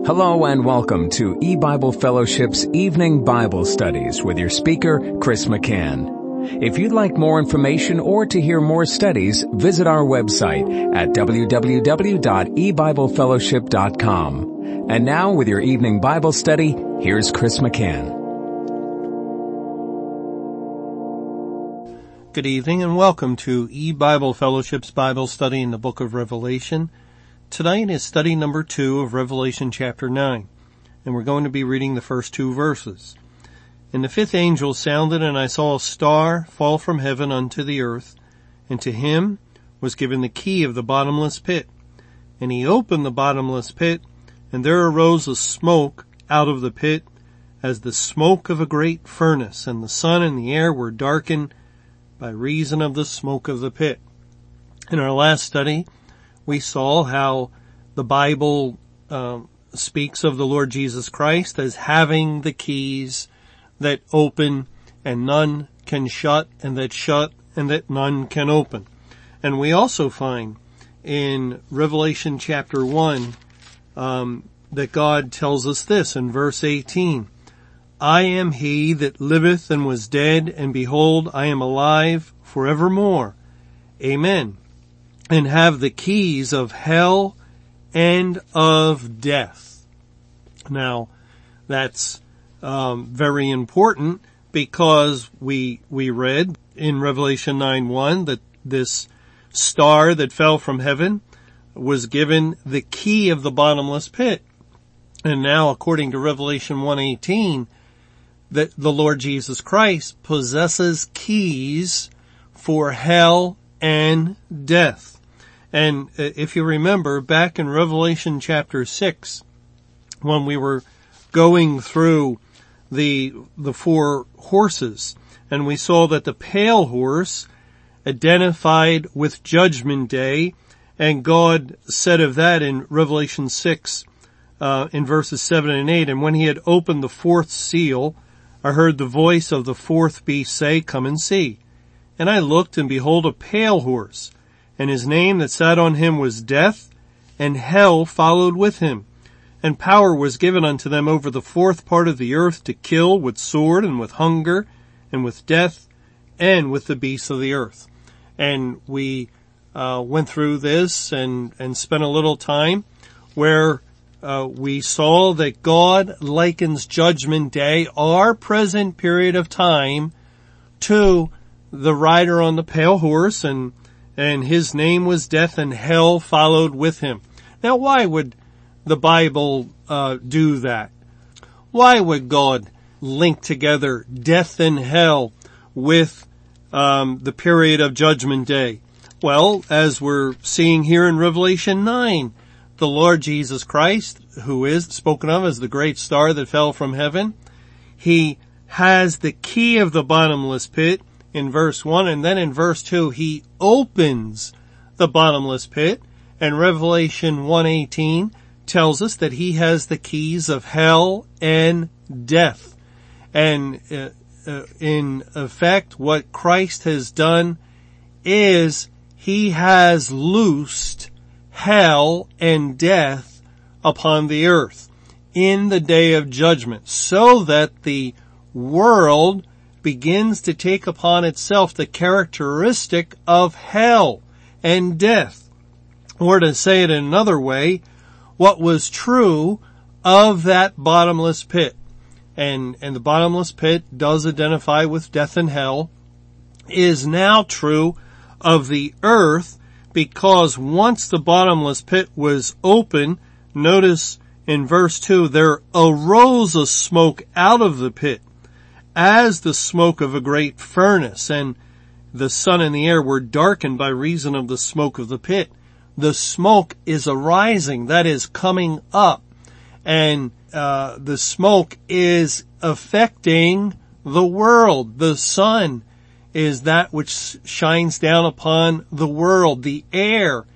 Hello and welcome to E-Bible Fellowship's Evening Bible Studies with your speaker, Chris McCann. If you'd like more information or to hear more studies, visit our website at www.ebiblefellowship.com. And now with your evening Bible study, here's Chris McCann. Good evening and welcome to E-Bible Fellowship's Bible study in the book of Revelation. Tonight is study number 2 of Revelation chapter 9, and we're going to be reading the first 2 verses. And the 5th angel sounded, and I saw a star fall from heaven unto the earth, and to him was given the key of the bottomless pit. And he opened the bottomless pit, and there arose a smoke out of the pit, as the smoke of a great furnace, and the sun and the air were darkened by reason of the smoke of the pit. In our last study, we saw how the Bible speaks of the Lord Jesus Christ as having the keys that open and none can shut, and that none can open. And we also find in Revelation chapter 1 that God tells us this in verse 18, I am he that liveth and was dead, and behold, I am alive forevermore. Amen. And have the keys of hell and of death. Now, that's very important because we read in Revelation 9:1 that this star that fell from heaven was given the key of the bottomless pit. And now, according to Revelation 1:18, that the Lord Jesus Christ possesses keys for hell and death. And if you remember, back in Revelation chapter 6, when we were going through the 4 horses, and we saw that the pale horse identified with Judgment Day, and God said of that in Revelation 6, in verses 7 and 8, and when he had opened the 4th seal, I heard the voice of the 4th beast say, Come and see. And I looked, and behold, a pale horse, and his name that sat on him was Death, and hell followed with him. And power was given unto them over the 4th part of the earth to kill with sword, and with hunger, and with death, and with the beasts of the earth. And we went through this and spent a little time where we saw that God likens Judgment Day, our present period of time, to the rider on the pale horse, and his name was Death, and hell followed with him. Now, why would the Bible do that? Why would God link together death and hell with the period of Judgment Day? Well, as we're seeing here in Revelation 9, the Lord Jesus Christ, who is spoken of as the great star that fell from heaven, he has the key of the bottomless pit in verse 1, and then in verse 2, he opens the bottomless pit, and Revelation 1:18 tells us that he has the keys of hell and death. And in effect, what Christ has done is he has loosed hell and death upon the earth in the day of judgment, so that the world begins to take upon itself the characteristic of hell and death. Or to say it in another way, what was true of that bottomless pit, and the bottomless pit does identify with death and hell, is now true of the earth, because once the bottomless pit was open, notice in verse 2, there arose a smoke out of the pit, as the smoke of a great furnace, and the sun and the air were darkened by reason of the smoke of the pit. The smoke is arising, that is coming up, and the smoke is affecting the world. The sun is that which shines down upon the world. The air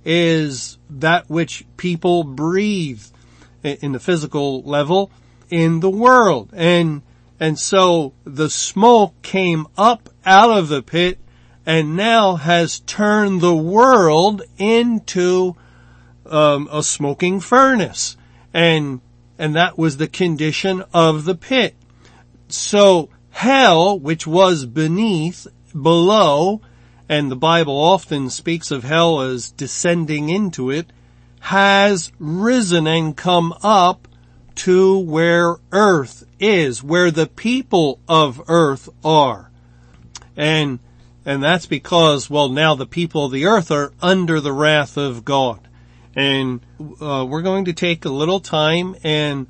is that which people breathe in the physical level in the world. And so the smoke came up out of the pit and now has turned the world into a smoking furnace. And that was the condition of the pit. So hell, which was beneath, below, and the Bible often speaks of hell as descending into it, has risen and come up to where earth is, where the people of earth are. And that's because, well, now the people of the earth are under the wrath of God. And we're going to take a little time and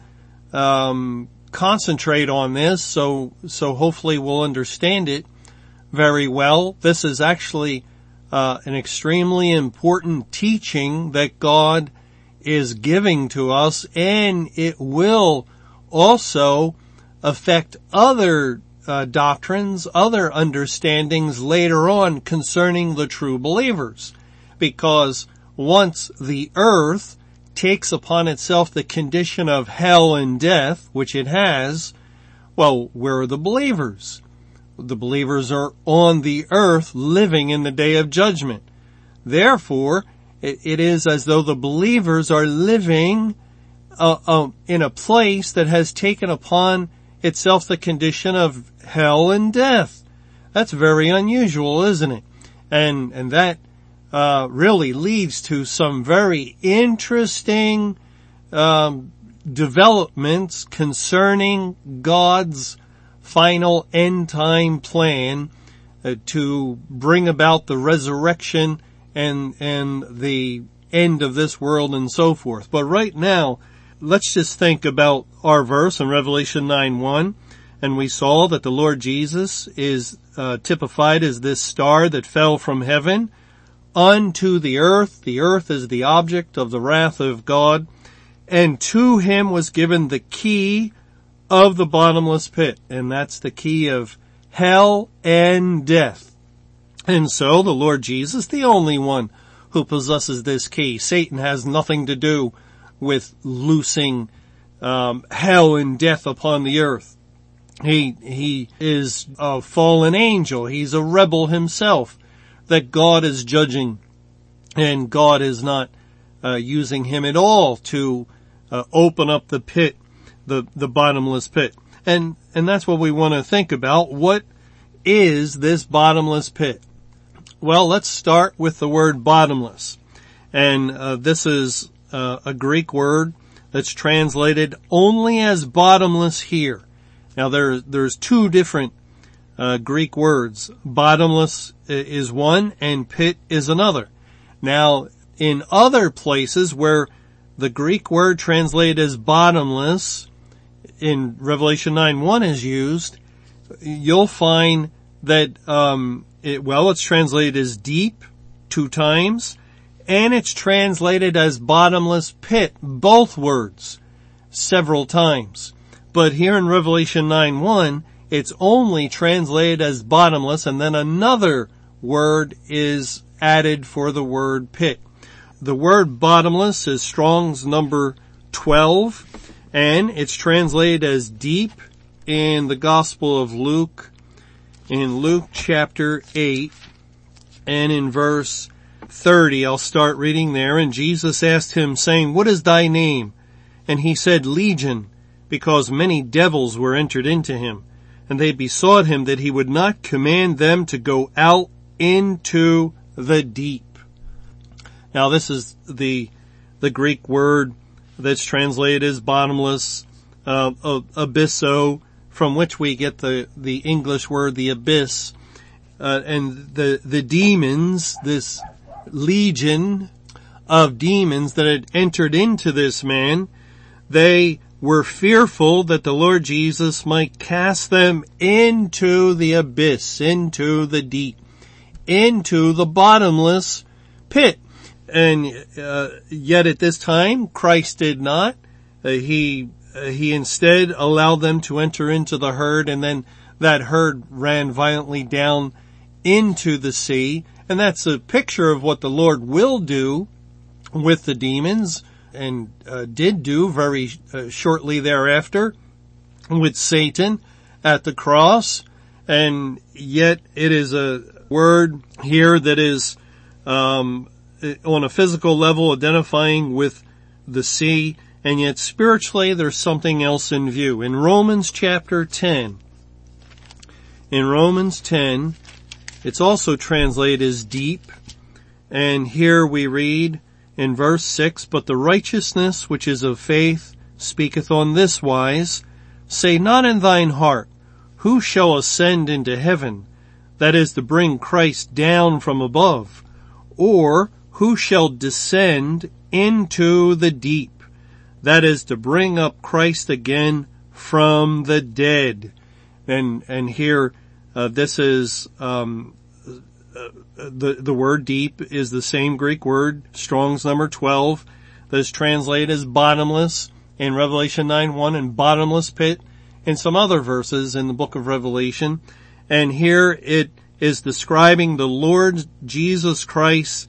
concentrate on this, so hopefully we'll understand it very well. This is actually an extremely important teaching that God is giving to us, and it will also affect other doctrines, other understandings later on concerning the true believers. Because once the earth takes upon itself the condition of hell and death, which it has, well, where are the believers? The believers are on the earth living in the day of judgment. Therefore, it is as though the believers are living in a place that has taken upon itself the condition of hell and death. That's very unusual, isn't it? And that really leads to some very interesting developments concerning God's final end time plan to bring about the resurrection and the end of this world and so forth. But right now, let's just think about our verse in Revelation 9:1, and we saw that the Lord Jesus is typified as this star that fell from heaven unto the earth. The earth is the object of the wrath of God, and to him was given the key of the bottomless pit, and that's the key of hell and death. And so the Lord Jesus, the only one who possesses this key. Satan has nothing to do with loosing hell and death upon the earth. He is a fallen angel. He's a rebel himself that God is judging, and God is not using him at all to open up the pit, the bottomless pit. And that's what we want to think about. What is this bottomless pit? Well, let's start with the word bottomless. And this is a Greek word that's translated only as bottomless here. Now there's two different Greek words. Bottomless is one and pit is another. Now, in other places where the Greek word translated as bottomless in Revelation 9:1 is used, you'll find that it's translated as deep 2 times, and it's translated as bottomless pit, both words, several times. But here in Revelation 9:1, it's only translated as bottomless, and then another word is added for the word pit. The word bottomless is Strong's number 12, and it's translated as deep in the Gospel of Luke, in Luke chapter 8, and in verse 30. I'll start reading there. And Jesus asked him, saying, "What is thy name?" And he said, "Legion," because many devils were entered into him. And they besought him that he would not command them to go out into the deep. Now this is the Greek word that's translated as bottomless, abysso, from which we get the English word, the abyss. And the demons, this legion of demons that had entered into this man, they were fearful that the Lord Jesus might cast them into the abyss, into the deep, into the bottomless pit. And yet at this time, Christ did not. He instead allowed them to enter into the herd, and then that herd ran violently down into the sea. And that's a picture of what the Lord will do with the demons, and did do very shortly thereafter with Satan at the cross. And yet it is a word here that is on a physical level identifying with the sea and yet spiritually there's something else in view. In Romans chapter 10, it's also translated as deep, and here we read in verse 6, "But the righteousness which is of faith speaketh on this wise, say not in thine heart, who shall ascend into heaven, that is to bring Christ down from above, or who shall descend into the deep, that is to bring up Christ again from the dead." And here, this is, the word deep is the same Greek word, Strong's number 12, that is translated as bottomless in Revelation 9:1 and bottomless pit in some other verses in the book of Revelation. And here it is describing the Lord Jesus Christ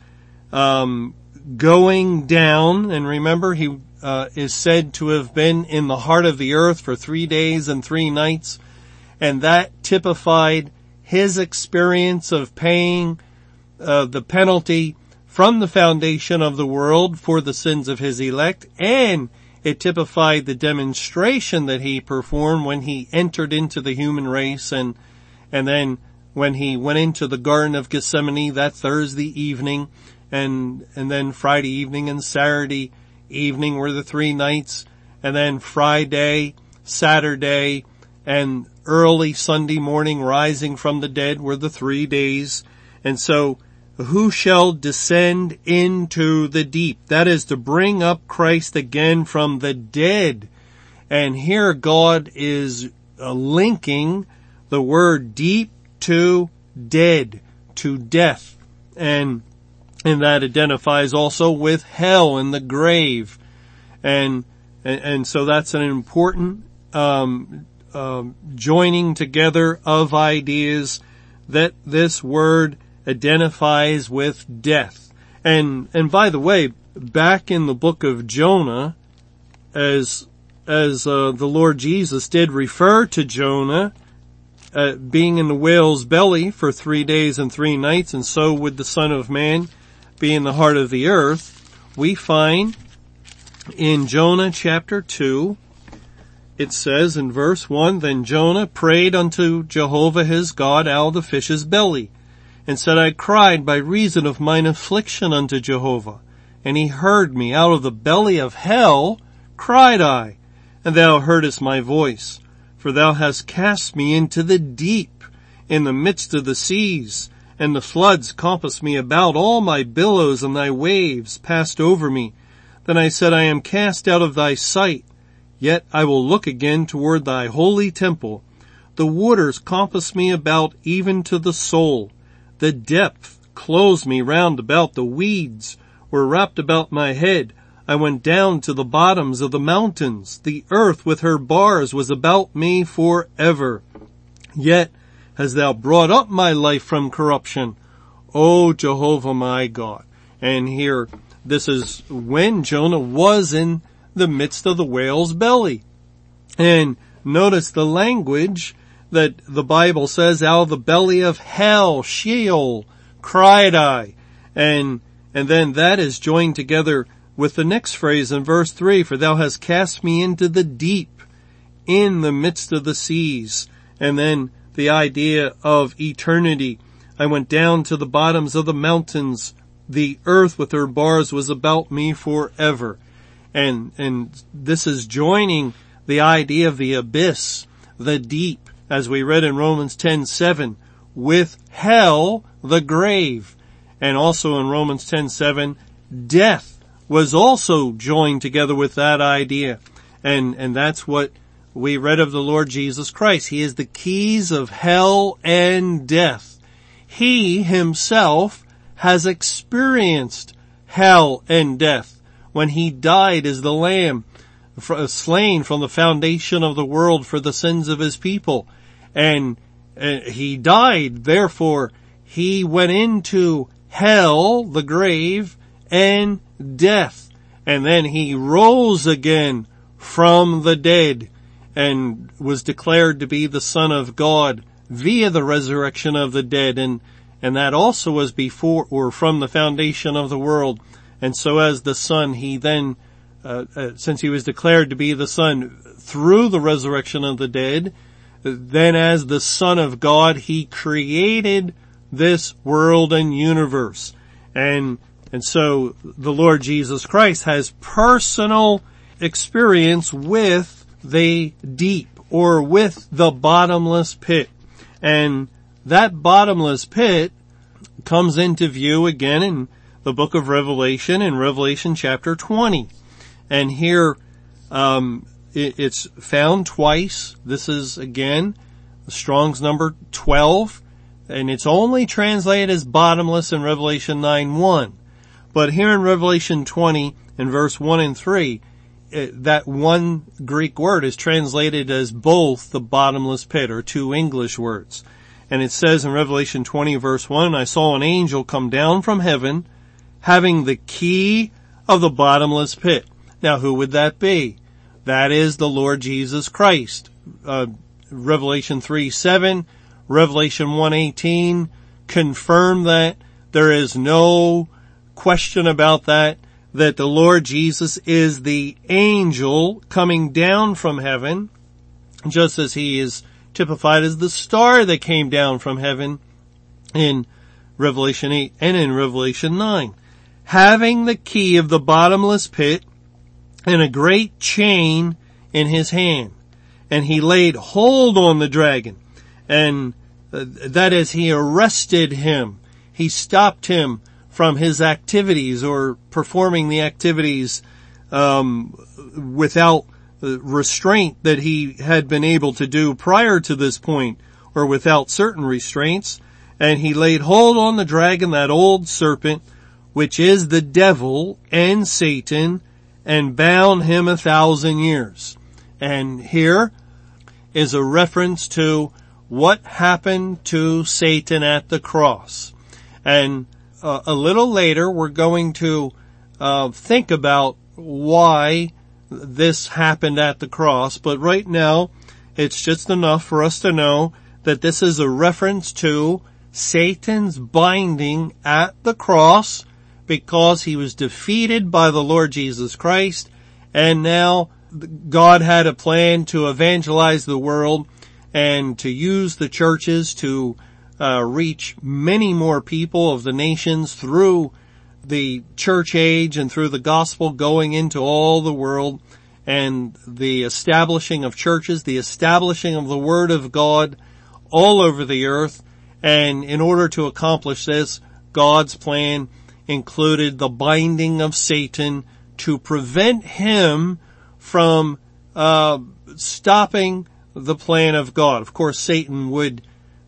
going down. And remember, he is said to have been in the heart of the earth for 3 days and 3 nights. And that typified his experience of paying the penalty from the foundation of the world for the sins of his elect, and it typified the demonstration that he performed when he entered into the human race, and then when he went into the Garden of Gethsemane that Thursday evening, and then Friday evening and Saturday evening were the 3 nights, and then Friday, Saturday, and early Sunday morning rising from the dead were the 3 days. And so, who shall descend into the deep? That is to bring up Christ again from the dead. And here God is linking the word deep to dead, to death. And that identifies also with hell and the grave. And so that's an important, joining together of ideas that this word identifies with death. And by the way, back in the book of Jonah, as the Lord Jesus did refer to Jonah being in the whale's belly for 3 days and 3 nights, and so would the Son of Man be in the heart of the earth, we find in Jonah chapter 2, it says in verse 1, "Then Jonah prayed unto Jehovah his God out of the fish's belly, and said, I cried by reason of mine affliction unto Jehovah. And he heard me. Out of the belly of hell cried I, and thou heardest my voice. For thou hast cast me into the deep, in the midst of the seas, and the floods compassed me about. All my billows and thy waves passed over me. Then I said, I am cast out of thy sight. Yet I will look again toward thy holy temple. The waters compassed me about even to the soul. The depth closed me round about. The weeds were wrapped about my head. I went down to the bottoms of the mountains. The earth with her bars was about me forever. Yet hast thou brought up my life from corruption, O Jehovah my God. And here, this is when Jonah was in the midst of the whale's belly. And notice the language that the Bible says, out of the belly of hell, Sheol, cried I. And then that is joined together with the next phrase in verse 3, for thou hast cast me into the deep, in the midst of the seas. And then the idea of eternity. I went down to the bottoms of the mountains. The earth with her bars was about me forever. And this is joining the idea of the abyss, the deep, as we read in Romans 10:7, with hell, the grave. And also in Romans 10:7, death was also joined together with that idea. And that's what we read of the Lord Jesus Christ. He is the keys of hell and death. He himself has experienced hell and death when he died as the Lamb slain from the foundation of the world for the sins of his people. And he died, therefore he went into hell, the grave, and death. And then he rose again from the dead and was declared to be the Son of God via the resurrection of the dead. And that also was before or from the foundation of the world. And so as the Son, he then since he was declared to be the Son through the resurrection of the dead, then as the Son of God, he created this world and universe. And so the Lord Jesus Christ has personal experience with the deep, or with the bottomless pit. And that bottomless pit comes into view again in the book of Revelation, in Revelation chapter 20. And here, it's found twice. This is again, Strong's number 12, and it's only translated as bottomless in Revelation 9:1. But here in Revelation 20, in verse 1 and 3, that one Greek word is translated as both the bottomless pit, or two English words. And it says in Revelation 20 verse 1, I saw an angel come down from heaven, having the key of the bottomless pit. Now who would that be? That is the Lord Jesus Christ. Revelation 3:7, Revelation 1:18 confirm that. There is no question about that the Lord Jesus is the angel coming down from heaven, just as he is typified as the star that came down from heaven in Revelation 8 and in Revelation 9. Having the key of the bottomless pit and a great chain in his hand. And he laid hold on the dragon. And that is, he arrested him. He stopped him from his activities, or performing the activities without restraint that he had been able to do prior to this point, or without certain restraints. And he laid hold on the dragon, that old serpent, which is the devil and Satan, and bound him 1,000 years. And here is a reference to what happened to Satan at the cross. And a little later we're going to think about why this happened at the cross, but right now it's just enough for us to know that this is a reference to Satan's binding at the cross, because he was defeated by the Lord Jesus Christ, and now God had a plan to evangelize the world and to use the churches to reach many more people of the nations through the church age and through the gospel going into all the world, and the establishing of churches, the establishing of the Word of God all over the earth. And in order to accomplish this, God's plan included the binding of Satan to prevent him from stopping the plan of God. Of course, Satan would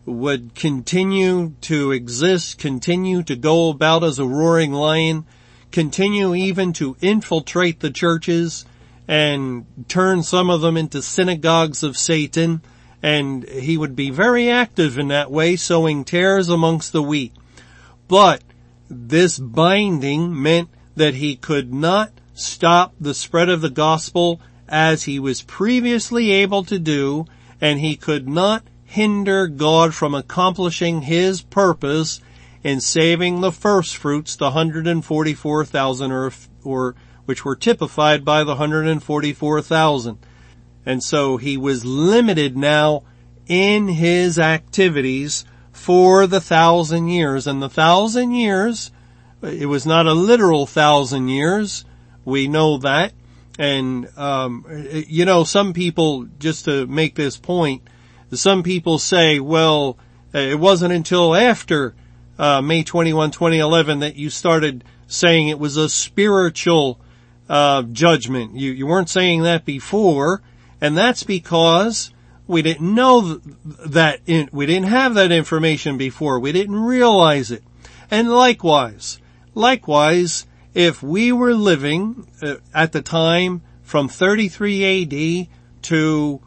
continue to exist, continue to go about as a roaring lion, continue even to infiltrate the churches and turn some of them into synagogues of Satan, and he would be very active in that way, sowing tares amongst the wheat. But this binding meant that he could not stop the spread of the gospel as he was previously able to do, and he could not hinder God from accomplishing his purpose in saving the first fruits, the 144,000, or which were typified by the 144,000. And so he was limited now in his activities for the 1,000 years. And the 1,000 years, it was not a literal 1,000 years. We know that. And, some people, just to make this point, some people say, well, it wasn't until after May 21, 2011 that you started saying it was a spiritual judgment. You weren't saying that before, and that's because we didn't know that, we didn't have that information before. We didn't realize it. And likewise, if we were living at the time from 33 AD to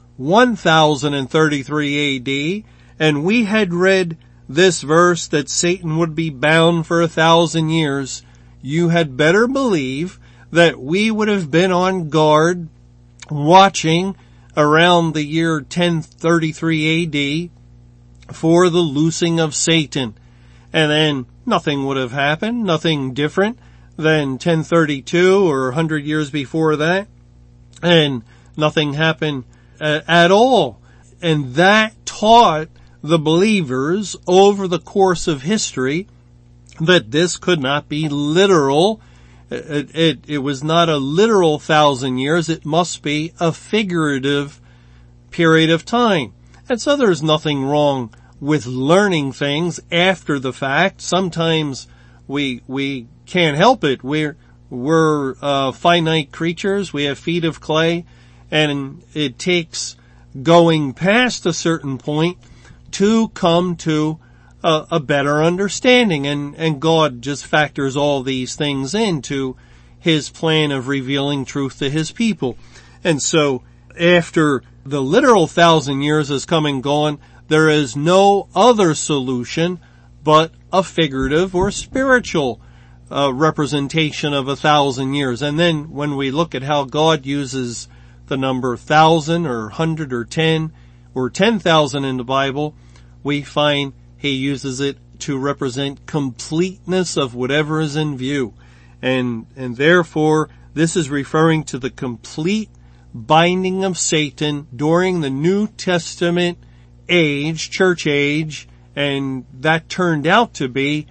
1033 AD, and we had read this verse that Satan would be bound for 1,000 years, you had better believe that we would have been on guard watching around the year 1033 AD for the loosing of Satan. And then nothing would have happened, nothing different. than 1032 or 100 years before that, and nothing happened at all. And that taught the believers over the course of history that this could not be literal. It was not a literal 1,000 years. It must be a figurative period of time. And so there's nothing wrong with learning things after the fact. Sometimes we can't help it. We're finite creatures. We have feet of clay, and it takes going past a certain point to come to a better understanding, and God just factors all these things into His plan of revealing truth to His people. And so after the literal 1,000 years has come and gone, there is no other solution but a figurative or spiritual representation of 1,000 years. And then when we look at how God uses the number 1,000 or 100 or 10 or 10,000 in the Bible, we find He uses it to represent completeness of whatever is in view. And therefore, this is referring to the complete binding of Satan during the New Testament age, church age, and that turned out to be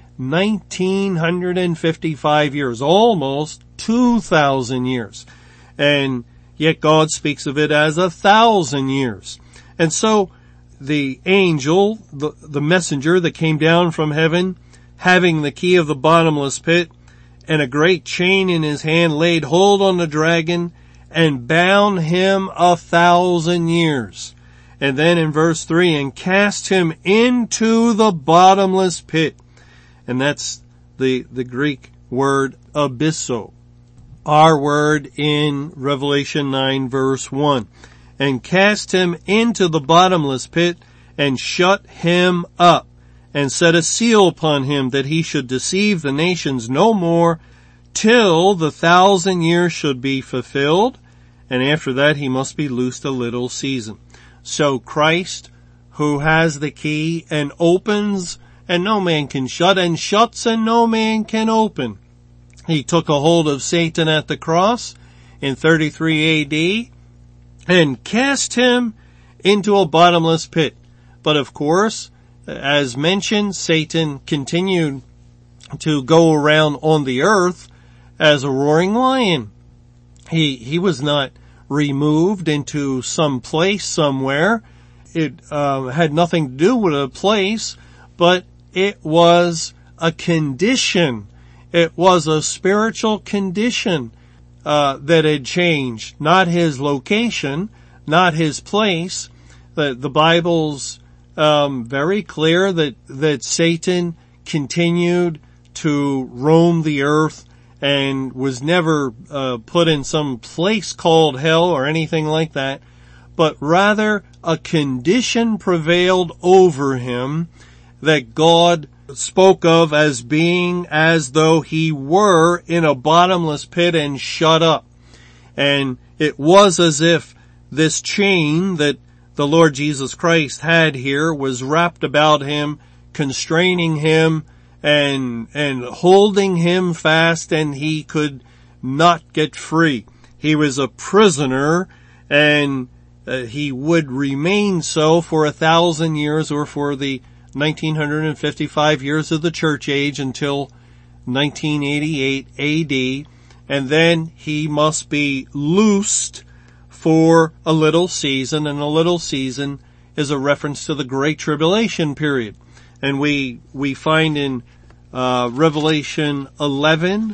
1,955 years, almost 2,000 years. And yet God speaks of it as 1,000 years. And so the angel, the messenger that came down from heaven, having the key of the bottomless pit and a great chain in his hand, laid hold on the dragon and bound him 1,000 years. And then in verse 3, and cast him into the bottomless pit. And that's the Greek word abysso. Our word in Revelation 9 verse 1. And cast him into the bottomless pit and shut him up and set a seal upon him that he should deceive the nations no more till the 1,000 years should be fulfilled. And after that he must be loosed a little season. So Christ, who has the key and opens and no man can shut, and shuts and no man can open. He took a hold of Satan at the cross in 33 AD and cast him into a bottomless pit. But of course, as mentioned, Satan continued to go around on the earth as a roaring lion. He was not removed into some place somewhere. It had nothing to do with a place, but it was a condition. It was a spiritual condition that had changed, not his location, not his place. The Bible's very clear that Satan continued to roam the earth and was never put in some place called hell or anything like that, but rather a condition prevailed over him that God spoke of as being as though he were in a bottomless pit and shut up. And it was as if this chain that the Lord Jesus Christ had here was wrapped about him, constraining him and holding him fast, and he could not get free. He was a prisoner, and he would remain so for 1,000 years, or for the 1,955 years of the church age until 1988 AD, and then he must be loosed for a little season, and a little season is a reference to the Great Tribulation period. And we find in Revelation 11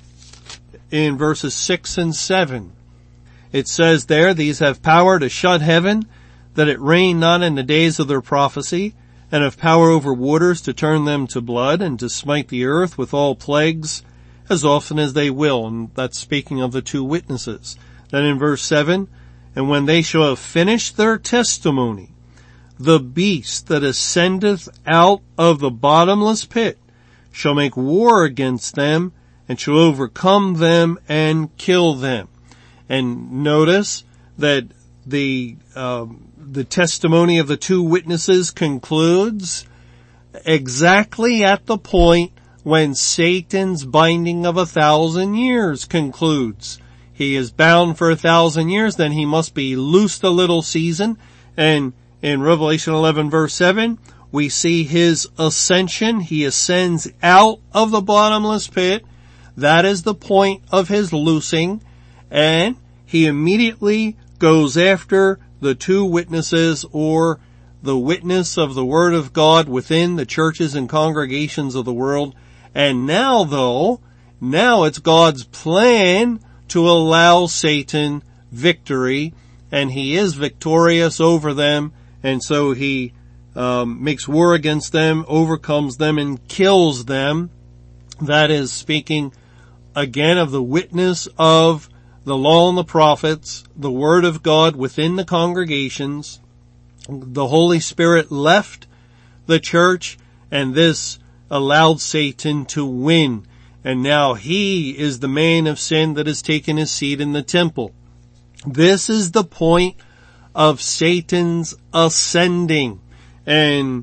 in verses 6 and 7, it says there, these have power to shut heaven, that it rain not in the days of their prophecy, and have power over waters to turn them to blood, and to smite the earth with all plagues as often as they will. And that's speaking of the two witnesses. Then in verse 7, and when they shall have finished their testimony, the beast that ascendeth out of the bottomless pit shall make war against them, and shall overcome them and kill them. And notice that the testimony of the two witnesses concludes exactly at the point when Satan's binding of 1,000 years concludes. He is bound for 1,000 years, then he must be loosed a little season. And in Revelation 11 verse 7, we see his ascension. He ascends out of the bottomless pit. That is the point of his loosing. And he immediately goes after the two witnesses, or the witness of the Word of God within the churches and congregations of the world. And now it's God's plan to allow Satan victory, and he is victorious over them, and so he makes war against them, overcomes them, and kills them. That is speaking again of the witness of the law and the prophets, the Word of God within the congregations. The Holy Spirit left the church, and this allowed Satan to win. And now he is the man of sin that has taken his seat in the temple. This is the point of Satan's ascending. And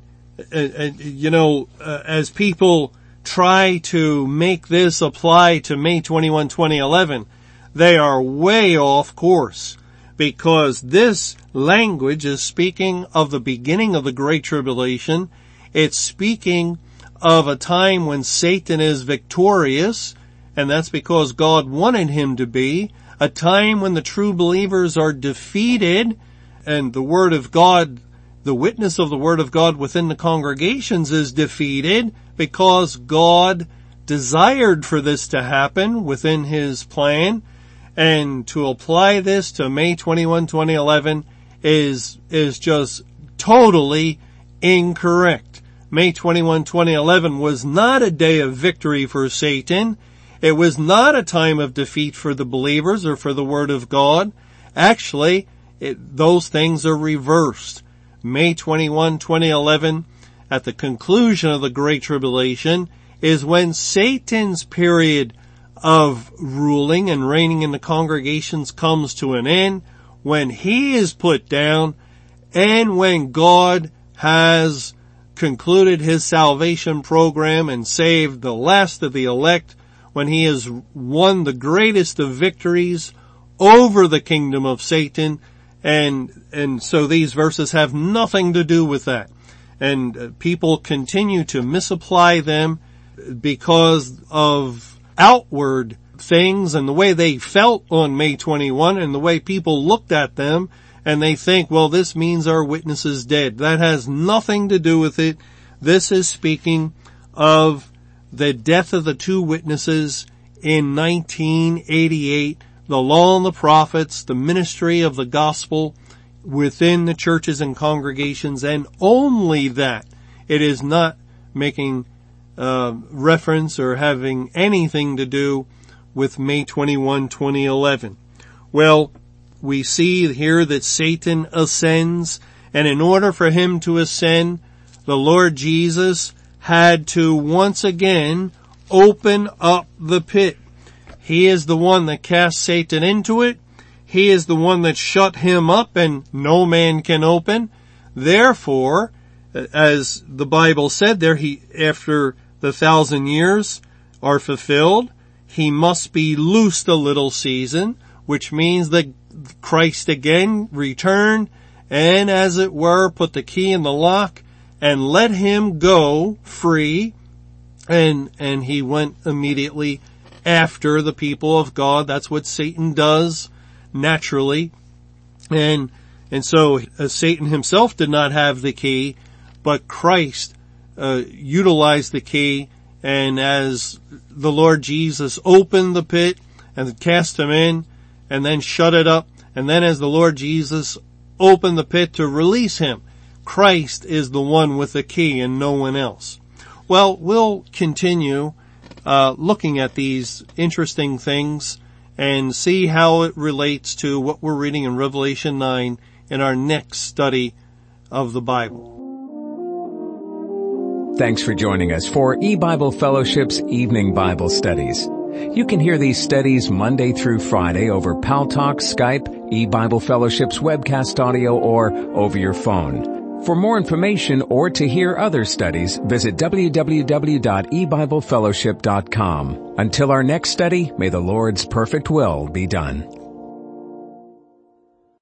as people try to make this apply to May 21, 2011, they are way off course, because this language is speaking of the beginning of the Great Tribulation. It's speaking of a time when Satan is victorious, and that's because God wanted him to be. A time when the true believers are defeated, and the Word of God, the witness of the Word of God within the congregations is defeated, because God desired for this to happen within His plan. And to apply this to May 21, 2011 is just totally incorrect. May 21, 2011 was not a day of victory for Satan. It was not a time of defeat for the believers or for the Word of God. Actually, those things are reversed. May 21, 2011, at the conclusion of the Great Tribulation, is when Satan's period of ruling and reigning in the congregations comes to an end, when he is put down, and when God has concluded His salvation program and saved the last of the elect, when He has won the greatest of victories over the kingdom of Satan. And so these verses have nothing to do with that. And people continue to misapply them because of outward things and the way they felt on May 21 and the way people looked at them, and they think, well, this means our witness is dead. That has nothing to do with it. This is speaking of the death of the two witnesses in 1988, the law and the prophets, the ministry of the gospel within the churches and congregations, and only that. It is not making reference or having anything to do with May 21, 2011. Well, we see here that Satan ascends, and in order for him to ascend, the Lord Jesus had to once again open up the pit. He is the one that cast Satan into it. He is the one that shut him up, and no man can open. Therefore, as the Bible said there, after the 1,000 years are fulfilled, he must be loosed a little season, which means that Christ again returned and, as it were, put the key in the lock and let him go free. And he went immediately after the people of God. That's what Satan does naturally. And so Satan himself did not have the key, but Christ utilized the key, and as the Lord Jesus opened the pit and cast him in and then shut it up, and then as the Lord Jesus opened the pit to release him, Christ is the one with the key and no one else. Well, we'll continue looking at these interesting things and see how it relates to what we're reading in Revelation 9 in our next study of the Bible. Thanks for joining us for E-Bible Fellowship's Evening Bible Studies. You can hear these studies Monday through Friday over Paltalk, Skype, E-Bible Fellowship's webcast audio, or over your phone. For more information or to hear other studies, visit www.ebiblefellowship.com. Until our next study, may the Lord's perfect will be done.